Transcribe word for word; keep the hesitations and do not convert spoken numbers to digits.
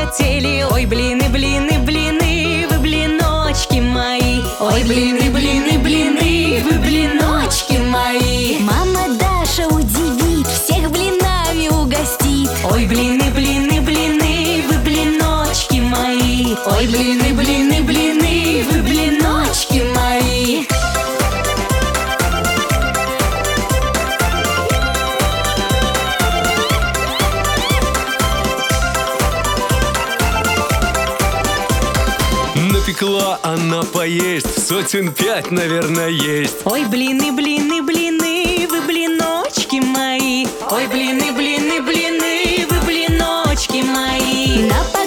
хотели. Ой, блины, блины, блины, вы блиночки мои. Ой, блины, блины, блины, вы блиночки мои. Мама Даша удивит, всех блинами угостит. Ой, блины, блины, блины, вы блиночки мои. Ой, блины, блины, блины, вы блиночки мои. Напекла она поесть, сотен пять, наверное, есть. Ой, блины, блины, блины, вы блиночки мои. Ой, блины, блины, блины, вы блиночки мои. На